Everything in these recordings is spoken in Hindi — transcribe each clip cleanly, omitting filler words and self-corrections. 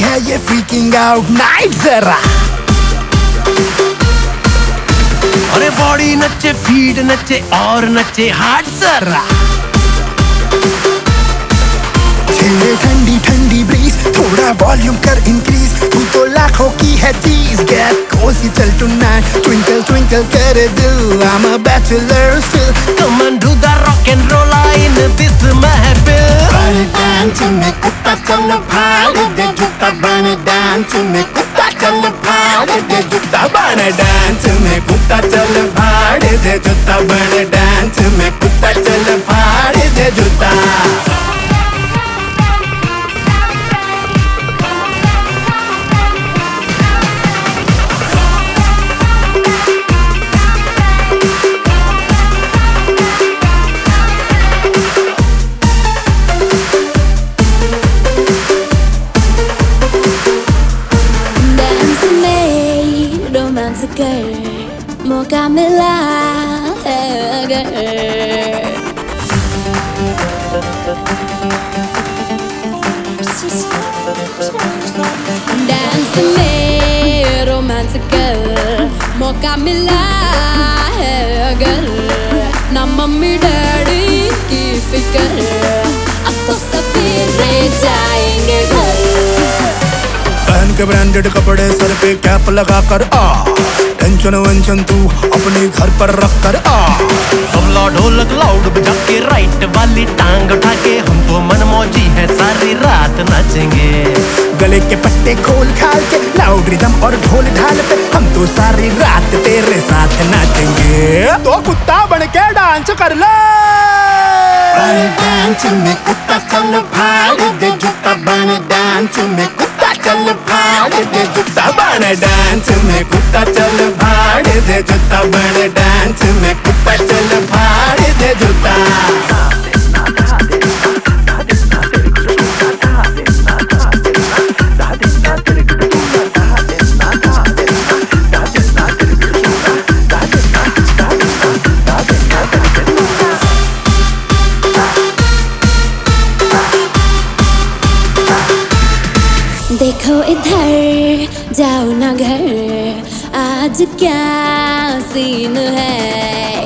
है ये फ्रीकिंग आउट नाइट जरा। अरे बॉडी नचे, फीट नचे और नचे हार्ट जरा। छेड़े ठंडी ठंडी ब्रीज, थोड़ा वॉल्यूम कर इंक्रीज। तू तो लाखों की है चीज, गेट कोसी चल टुनाइट। ट्विंकल ट्विंकल करे दिल, I'm a bachelor still। Come on do the rock and roll in this महफिल। बने डांस में कुत्ता चल भाग दे जूता, बने डांस में कुत्ता चल भाग दे जूता, बने डांस में कुत्ता चल भाग दे जूता, बने डांस में कुत्ता चल भाग दे जूता। मौका मिला है अगर, डांस में रोमांस कर। मौका मिला है अगर, ना मम्मी डैडी की फिक्र, अब तो सवेरे जाएंगे घर। पहन के ब्रांडेड कपड़े, सर पे कैप लगा कर आ, टेंशन वेंशन तू अपने घर पर रख कर आ। तबला ढोलक लाउड बजा के, राइट वाली टांग उठा के, हम तो मनमौजी है सारी रात नाचेंगे। गले के पट्टे खोल खाल के, लाउड रिदम और ढोल ढाल पे, हम तो सारी रात तेरे साथ नाचेंगे। तो कुत्ता बन के डांस कर ले। बने डांस में कुत्ता चल भाग दे जूता, बने डांस में कुत्ता चल भाग दे जूता, बने डांस में कुत्ता चल भाग दे जूता, बने डांस में कुत्ता चल भाग दे जूता। देखो इधर जाओ ना घर, आज क्या सीन है।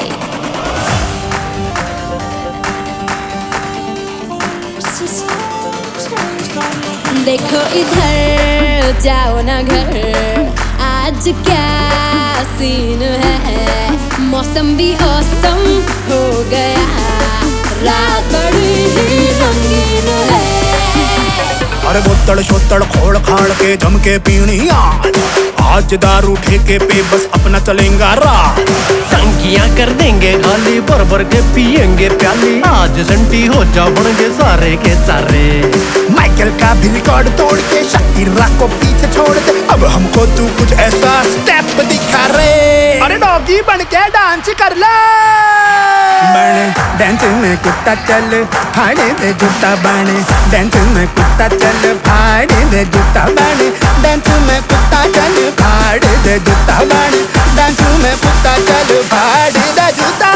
देखो इधर जाओ ना घर, आज क्या सीन है। मौसम भी औसम हो गया, रात बड़ी ही रंगीन है। अरे बोतल शोतल खोल खाड़ के जम के पीनी आज दारू ठेके पे बस अपना चलेगा रात। टंकियां कर देंगे खाली, भर भर के पियेंगे प्याली, आज संटी हो जाओगे सारे के सारे। माइकल का भी रिकॉर्ड तोड़ के शकीरा को पीछे छोड़ दे, अब हमको तू कुछ ऐसा स्टेप दिखा रे। अरे डॉगी बन के डांस कर ले। बने डांस में कुत्ता चल फाड़े दे जूता, बने डांस में कुत्ता चल फाड़े दे जूता, बने डांस में कुत्ता चल फाड़े दे जूता, बने डांस में कुत्ता चल फाड़े दे जूता।